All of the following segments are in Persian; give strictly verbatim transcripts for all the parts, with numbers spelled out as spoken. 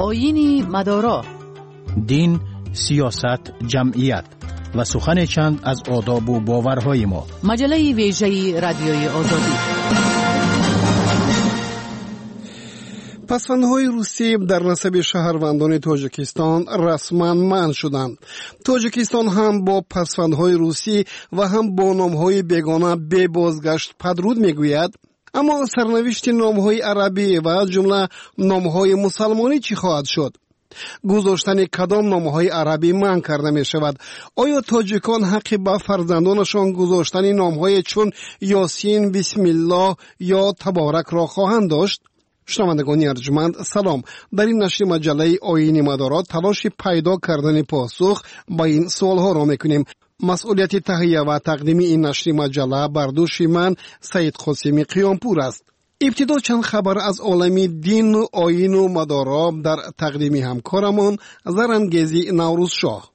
آیین مدارا. دین، سیاست، جمعیت و سخن چند از آداب و باورهای ما. مجله ویژه رادیوی آزادی. پسوندهای روسی در نسب شهروندان تاجیکستان رسما منع شدند. تاجیکستان هم با پسوندهای روسی و هم با نامهای بیگانه به بازگشت پدرود میگوید. اما سرنوشت نامهای عربی و از جمله نامهای مسلمانی چی خواهد شد؟ گذاشتن کدام نامهای عربی منع کرده می شود؟ آیا تاجیکان حق به فرزندانشان گذاشتن نامهای چون یاسین، بسم الله یا تبارک را خواهند داشت؟ شنوندگان ارجمند سلام. در این نشر مجله آیین مدارا تلاش پیدا کردن پاسخ با این سوال ها را میکنیم. مسئولیت تهیه و تقدیم این نشر مجله بر دوش من سید قاسمی قیامپور است. ابتدا چند خبر از عالم دین و آیین و مدارا در تقدیم همکارمان زرنگیزی نوروز شاه.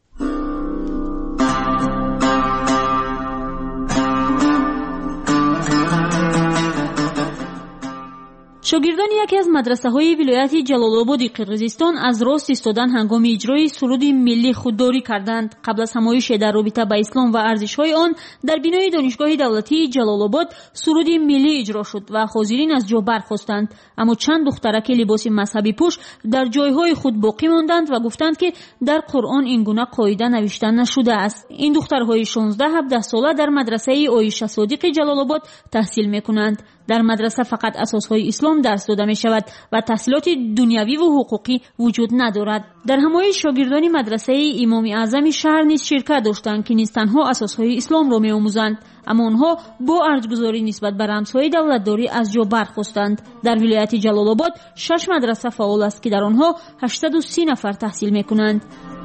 شاگردان یکی از مدرسه‌های ولایت جلال‌آباد قرقیزستان از راست ایستادن هنگام اجرای سرود ملی خودداری کردند. قبل از همایش در رابطه با اسلام و ارزش‌های آن در بینای دانشگاه دولتی جلال‌آباد سرود ملی اجرا شد و حاضرین از جا برخاستند. اما چند دخترک لباس مذهبی پوش در جایهای خود باقی ماندند و گفتند که در قرآن این گونه قاعده نوشته نشده است. این دخترهای شانزده هفده ساله در مدرسه عایشه صادق جلال‌آباد تحصیل می‌کنند. در مدرسه فقط اساسهای اسلام درس داده می شود و تحصیلات دنیوی و حقوقی وجود ندارد. در همایش شاگردان مدرسه امام اعظم شهر نیز شرکت داشتند که نیز تنها اساسهای اسلام را می آموزند، اما آنها با ارزگذاری نسبت به رمزهای دولتداری از جا برخاستند. در ولایت جلال‌آباد شش مدرسه فعال است که در آنها هشتصد و سی نفر تحصیل می کنند.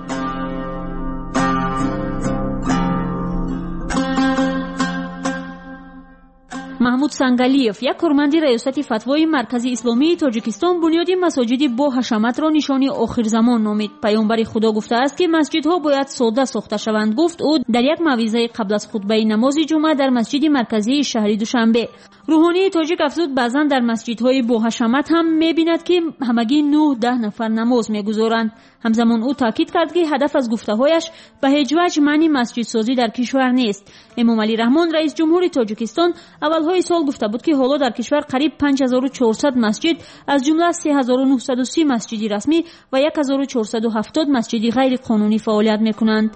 محمود سنگالیف، یک کارمند ریاست فتوای مرکز اسلامی تاجیکستان، بنیاد مساجد با حشمت را نشانی آخر زمان نامید. پیامبر خدا گفته است که مسجدها باید ساده ساخته شوند. گفت او در یک موعظه قبل از خطبه نماز جمعه در مسجد مرکزی شهر دوشنبه. روحانی تاجیک افزود بعضا در مسجدهای با حشمت هم می‌بیند که همگی نه ده نفر نماز می‌گذارند. همزمان او تاکید کرد که هدف از گفته‌هایش به هیچ وجه معنی مسجد سازی در کشور نیست. امام علی رحمان رئیس جمهور تاجیکستان اولهای سال گفته بود که حالا در کشور قریب پنج هزار و چهارصد مسجد از جمله سه هزار و نهصد و سی مسجد رسمی و هزار و چهارصد و هفتاد مسجد غیر قانونی فعالیت می‌کنند.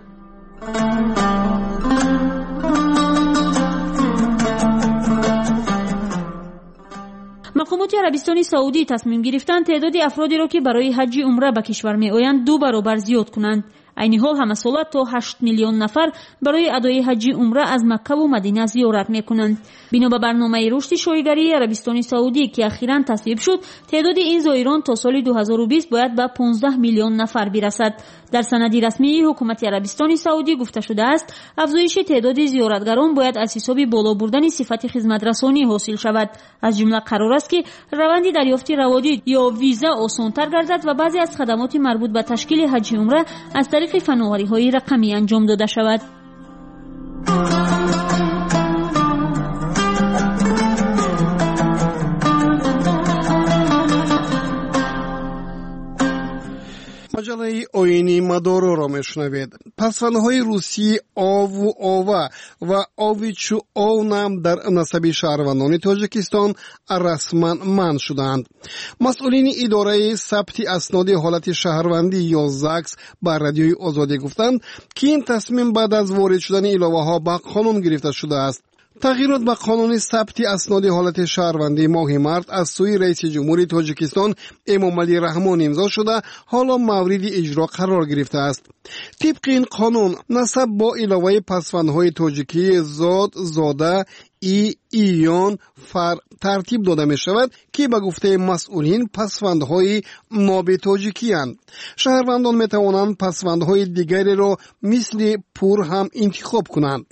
مقامات عربستان سعودی تصمیم گرفتند تعداد افرادی را که برای حج عمره به کشور می‌آیند دو برابر زیاد کنند. عین حال همه ساله تا هشت میلیون نفر برای ادای حج عمره از مکه و مدینه زیارت می‌کنند. بنا به برنامه رشد شایگری عربستان سعودی که اخیراً تصویب شد، تعداد این زائران تا سال دو هزار و بیست باید به پانزده میلیون نفر برسد. در سند رسمی حکومت عربستان سعودی گفته شده است افزایش تعداد زیارتگران باید از حساب بالا بردن صفت خدمترسانی حاصل شود. از جمله قرار است که روند دریافت روادید یا ویزا آسان‌تر گردد و بعضی از خدمات مربوط به تشکیل حج عمره از طریق فناوری‌های رقمی انجام داده شود. مجله آیین مدارا را میشنوید. پسوندهای روسی آو و آوه و آویچو آو نام در نسب شهروندان تاجیکستان رسما منع شدند. مسئولین اداره ثبت اسناد حالت شهروندی یا زکس بر رادیوی آزادی گفتند که این تصمیم بعد از وارد شدن الهه ها به قانون گرفته شده است. تغییرات به قانون ثبت اسناد حالت شهروندی ماه مارس از سوی رئیس جمهور تاجیکستان امام علی رحمان امضا شده حالا مورد اجرا قرار گرفته است. طبق این قانون نسب با علاوه پسوندهای تاجیکی زاد، زاده، ای، ایان، فر ترتیب داده می شود که به گفته مسئولین پسوندهای ناب تاجیکی اند. شهروندان می توانند پسوندهای دیگری را مثل پور هم انتخاب کنند.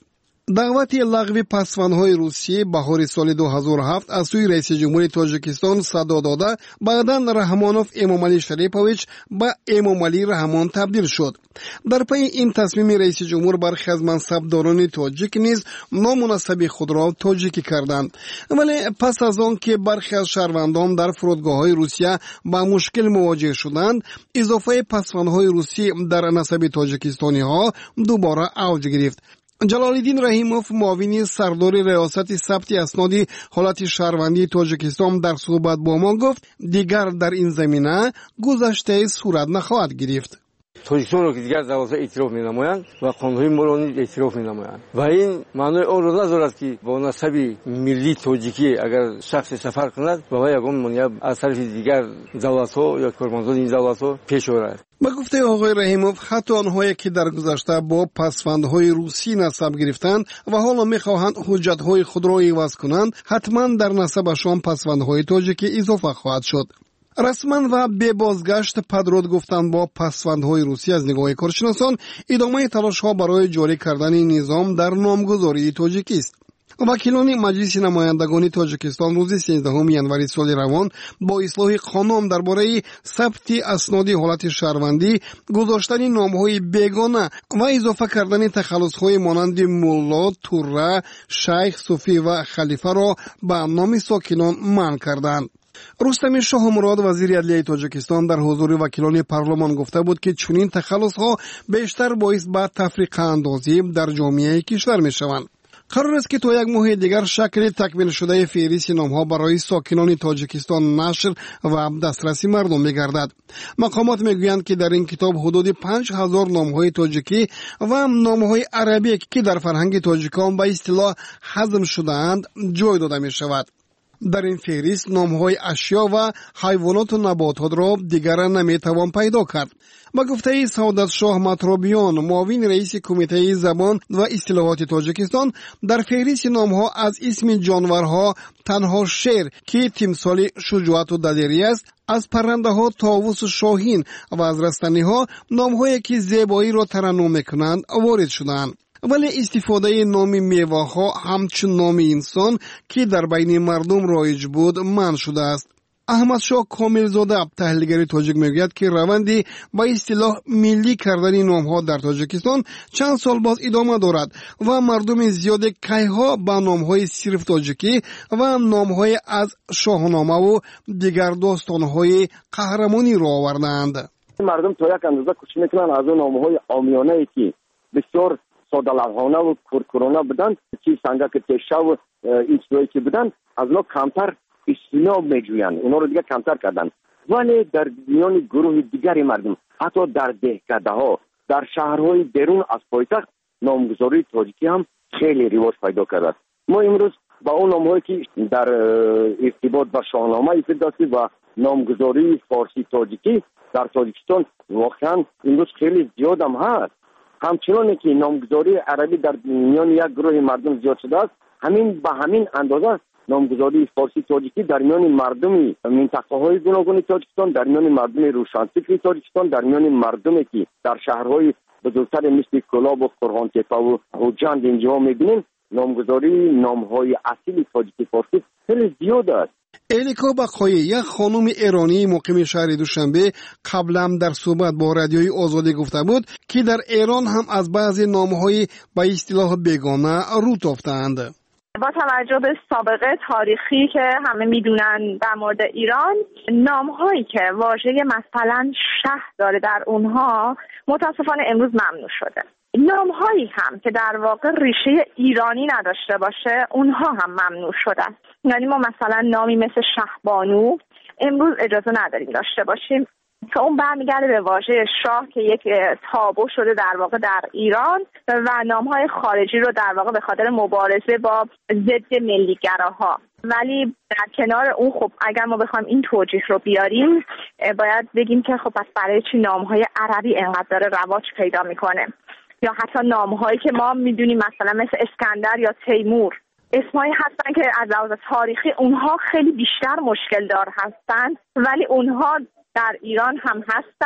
دعوت لغو پسوندهای روسیه بهار سال دو هزار و هفت از سوی رئیس جمهور تاجیکستان صدا داده بعداً رحمانوف امامعلی شریفویچ به امامعلی رحمان تبدیل شد. در پی این تصمیم رئیس جمهور برخی از منصبداران تاجیک نیز نامناسب خود را تاجیکی کردند، ولی پس از آن که برخی از شهروندان در فرودگاه‌های روسیه با مشکل مواجه شدند، اضافه پسوندهای روسی در نسب تاجیکستانی‌ها دوباره اوج گرفت. جلالالدین رحیموف معاون سردار ریاست ثبت اسناد حالت شهروندی تاجیکستان در صحبت با ما گفت دیگر در این زمینه گذشته صورت نخواهد گرفت. تاجیکستان رو که دیگر دوازده اعتراف می‌نمایند و قانون‌های ما را نیز اعتراف می‌نمایند و این معنای آن را ندارد که با نسب ملی تاجیکی اگر شخص سفر کند و وی یگان منیب از طرف دیگر دولت‌ها یا کارمندان این دولت‌ها پیش آورد. با گفته آقای رحیموف حتی آنهایی که در گذشته با پسوندهای روسی نسب گرفتند و حالا می‌خواهند حجت‌های خود را عوض کنند، حتما در نسبشان پسوندهای تاجیکی اضافه خواهد شد. رسما و به بازگشت پدرود گفتن با پسوندهای روسی از نگاه کارشناسان ادامه تلاش‌ها برای جاری کردن نظام در نامگذاری تاجیکی است. وکیلان مجلس نمایندگان تاجیکستان روز سیزدهم ژانویه سال روان با اصلاح قانون درباره ثبت اسناد حالت شهروندی، گذاشتن نام‌های بیگانه و اضافه کردن تخلص‌های مانند ملا، توره، شیخ، صوفی و خلیفه را به نام ساکنان منع کردند. رستم شاه مراد وزیر عدلیه تاجیکستان در حضور وکیلان پارلمان گفته بود که چنین تخلص‌ها بیشتر باعث به تفریقه اندازی در جامعه کشور می‌شوند. قرار است که تا یک ماه دیگر شکل تکمیل شده فهرست نام‌ها برای ساکنان تاجیکستان نشر و دسترسی مردم می‌گردد. مقامات می‌گویند که در این کتاب حدود پنج هزار نام‌های تاجیکی و نام‌های عربی که در فرهنگ تاجیکان به اصطلاح هضم شده‌اند جای داده می‌شود. در این فهرست نام‌های اشیا و حیوانات و نباتات را دیگر نمی‌توان پیدا کرد. با گفته سعادت شاه مطرابیان معاون رئیس کمیته زبان و اصطلاحات تاجیکستان، در فهرست نام‌ها از اسم جانورها تنها شیر که تمثال شجاعت و دلیری است، از پرنده‌ها طاووس و شاهین و از رستنی‌ها نام‌هایی که زیبایی را ترنم می‌کنند وارد شدند. ولی استفاده نام میوه‌ها همچون نام انسان که در بین مردم رایج بود منع شده است. احمد شاه کاملزاده تحلیلگر تاجیک میگوید که روندی با اصطلاح ملی کردن نام‌ها در تاجیکستان چند سال باز ادامه دارد و مردم زیاد کیها با نام‌های صرف تاجیکی و نام‌های از شاهنامه و دیگر داستان‌های قهرمانی را آوردند. مردم تا یک اندازه کوشش میکنن از اون نام‌های عامیانه‌ای که بسیار ساده لوحانه و کورکورانه بودن، چی سنگک تشه و این چیزایی که بودن، از اونا کمتر اصطلاح میجویند، اونا رو دیگه کمتر کردن. ولی در میان گروه دیگری مردم، حتی در دهکده ها، در شهرهای بیرون از پایتخت، نامگذاری تاجیکی هم خیلی رواج پیدا کرده. ما امروز با اون نامهایی که در ارتباط با شاهنامه افیداسی و نامگذاری فارسی تاجیکی در تاجیکستان واقعا امروز خیلی زیاد هم هست. همچنانه که نامگذاری عربی در میان یک گروه مردم زیاد شده است، همین به همین اندازه نامگذاری فارسی تاجیکی در میان مردم منطقه‌های گوناگون تاجیکستان، در میان مردم روشنفکر تاجیکستان، در میان مردمی که در شهرهای بزرگتر مثل کلاب و قرغان‌تپه و جند اینجا می‌بینیم، نامگذاری نام‌های اصیل تاجیکی فارسی خیلی زیاد است. الیکا بقایی، یک خانم ایرانی مقیم شهر دوشنبه، قبلا در صحبت با رادیوی آزادی گفته بود که در ایران هم از بعضی نام‌های به اصطلاح بیگانه رو تافتند. با توجه به سابقه تاریخی که همه میدونن در مورد ایران، نام‌هایی که واژه مثلا شهر داره در اونها متاسفانه امروز ممنوع شده. نام‌هایی هم که در واقع ریشه ایرانی نداشته باشه اونها هم ممنوع شدن. یعنی ما مثلا نامی مثل شهبانو امروز اجازه نداریم داشته باشیم که اون برمیگرده به واژه شاه که یک تابو شده در واقع در ایران و نام‌های خارجی رو در واقع به خاطر مبارزه با ضد ملیگراها. ولی در کنار اون خب اگر ما بخوایم این توجیه رو بیاریم، باید بگیم که خب پس برای چی نام‌های عربی انقدر داره رواج پیدا میکنه، یا حتی نام‌هایی که ما میدونیم مثلا مثل اسکندر یا تیمور، اسمایی هستن که از لحاظ تاریخی اونها خیلی بیشتر مشکل دار هستن، ولی اونها در ایران هم هستن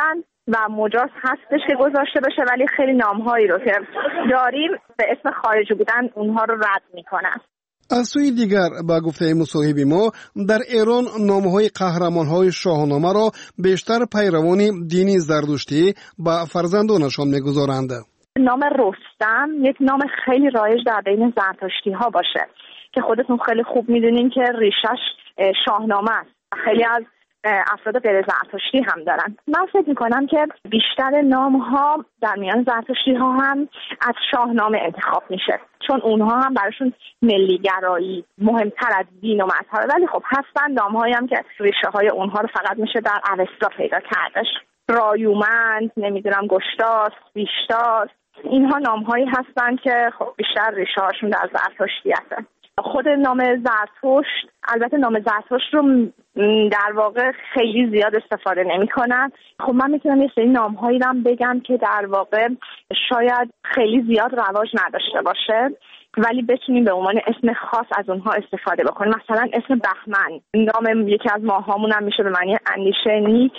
و مجاز هستش که گذاشته بشه، ولی خیلی نامهایی رو که داریم به اسم خارجی بودن اونها رو رد میکنن. از سوی دیگر با گفته مصاحب ما در ایران نامهای قهرمانهای شاهنامه را بیشتر پیروان دینی زردشتی با فرزندانشان میگذارند. نام رستم یک نام خیلی رایج در بین زرتشتی ها باشه که خودتون خیلی خوب میدونین که ریشش شاهنامه است. خیلی از افراد غیر زرتشتی هم دارن. من فکر میکنم که بیشتر نام ها در میان زرتشتی ها هم از شاهنامه انتخاب میشه، چون اونها هم براشون ملیگرایی مهمتر از دین و مذهبه. ولی خب هستن نام هایی هم که ریشه های اونها رو فقط میشه در اوستا پیدا کردش. رایومند، نمیدونم گشتاس، بیشتاس، اینها نام هایی هستن که خب بیشتر ریشه هاشون در زرتشتی هستن. خود نام زرتشت، البته نام زرتشت رو در واقع خیلی زیاد استفاده نمی کنن. خب من میتونم یه سری نام هایی رو بگم که در واقع شاید خیلی زیاد رواج نداشته باشه ولی بتونیم به عنوان اسم خاص از اونها استفاده بکنیم. مثلا اسم بهمن، نام یکی از ماهامون هم میشه به معنی اندیشه نیک.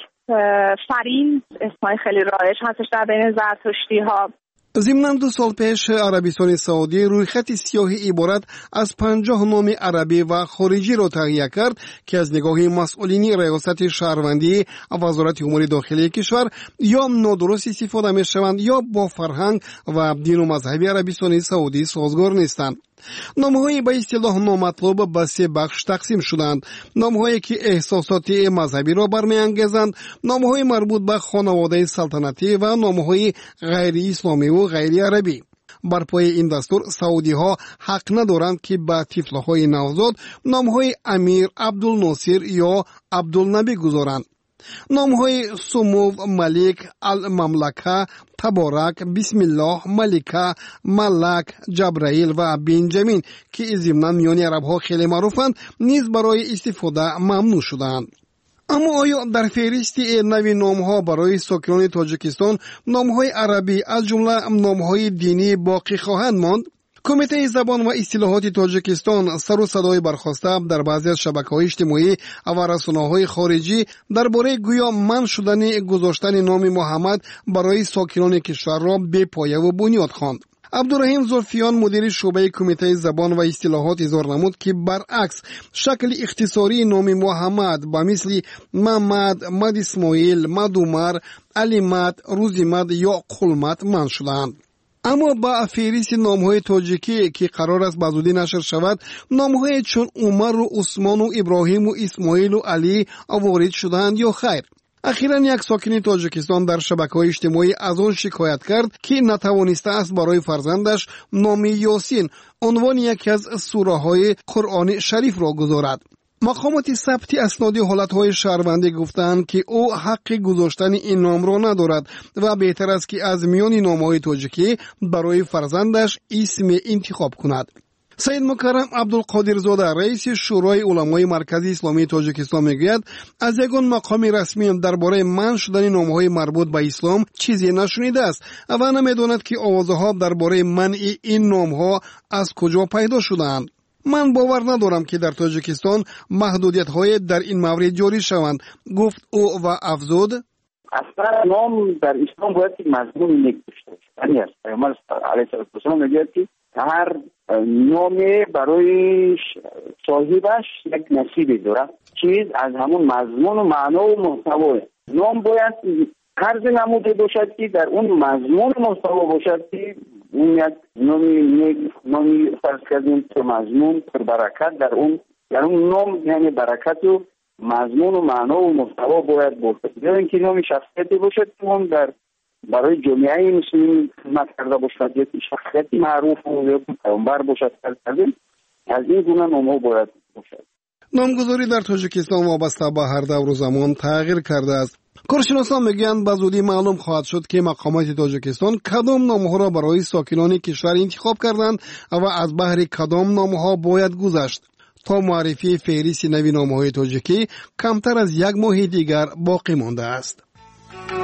فرین اسمای خیلی رایج هستش در بین زرتشتی ها. ضمناً دو سال پیش عربستان سعودی رویخط سیاهی عبارت از پنجاه نام عربی و خارجی را تهیه کرد که از نگاه مسئولین ریاست شهروندی وزارت امور داخلی کشور یا نادرست استفاده می شوند یا با فرهنگ و دین و مذهب عربستان سعودی سازگار نیستند. نامهایی به اصطلاح نامطلوب به سه بخش تقسیم شدند: نامهایی که احساسات مذهبی را برمی‌انگیزند، نامهایی مربوط به خانواده سلطنتی و نامهایی غیر اسلامی و غیر عربی. بر پای این دستور سعودی ها حق ندارند که به طفل‌های نوزاد نامهای امیر، عبدالناصر یا عبدالنبی گذارند. نامهای سمو، ملک، المملکه، تبارک، بسم الله، ملکه، ملک، جبرائیل و بنجامین که ضمناً میان عرب ها خیلی معروفند نیز برای استفاده ممنوع شدند. اما آیا در فهرست نوی نامها برای ساکنان تاجیکستان نامهای عربی از جمله نامهای دینی باقی خواهند ماند؟ کمیته زبان و اصطلاحات تاجیکستان سر و صدای برخاسته در بعضی از شبکه‌های اجتماعی و رسانه‌های خارجی درباره گویا منع شدن گذاشتن نام محمد برای ساکنان کشور را بی پایه و بنیاد خواند. عبدالرحیم زلفیان مدیر شعبه کمیته زبان و اصطلاحات اظهار نمود که برعکس شکل اختصاری نام محمد با مثل محمد، مد اسماعیل، مد عمر، علی مد، روزی مد یا قلمت منع شدند. اما با فهرست نامهای تاجیکی که قرار است بزودی نشر شود نامهای چون عمر و عثمان و ابراهیم و اسماعیل و علی وارد شدند یا خیر؟ اخیراً یک ساکن تاجیکستان در شبکه‌های اجتماعی از آن شکایت کرد که نتوانسته است برای فرزندش نام یاسین عنوان یکی از سوره‌های قرآن شریف را گذارد. مقامات ثبت اسنادی حالتهای شهروندی گفتند که او حق گذاشتن این نام را ندارد و بهتر است که از میان نامهای تاجیکی برای فرزندش اسم انتخاب کند. سید مکرم عبدالقادر زاده رئیس شورای علمای مرکزی اسلامی تاجیکستان میگوید از یگان مقام رسمی درباره منع شدن نامهای مربوط به اسلام چیزی نشنیده است و نمیداند که آوازها درباره منع این نامها از کجا پیدا شدند. من باور ندارم که در تاجیکستان محدودیت‌های در این مورد جاری شوند، گفت او و افزود: اصلا نام در اسلام باید که مضمون نیک داشته باشه. یعنی است پیامبر علیه السلام میگه که هر نام برای صاحبش یک نصیبی داره، چیز از همون مضمون و معنا و محتوا. نام باید هر نموده باشد که در اون مضمون و محتوا باشد که اون یک نامی نیک، نامی فرض کردیم تو مضمون پر برکت در اون در اون نام، یعنی برکت و مضمون و معنا و محتوا باید باشد. یا اینکه نام شخصیتی باشد که اون در برای جامعه مسلمین خدمت کرده باشد، یا شخصیتی معروف و یا پیامبر باشد کردیم، از این گونه نام‌ها باید باشد. نامگذاری در تاجیکستان وابسته به هر دور و زمان تغییر کرده است. کارشناسان میگویند به زودی معلوم خواهد شد که مقامات تاجیکستان کدام نامها را برای ساکنان کشور انتخاب کردند و از بهر کدام نامها باید گذشت. تا معرفی فهرست نوی نامهای تاجیکی کمتر از یک ماه دیگر باقی مانده است.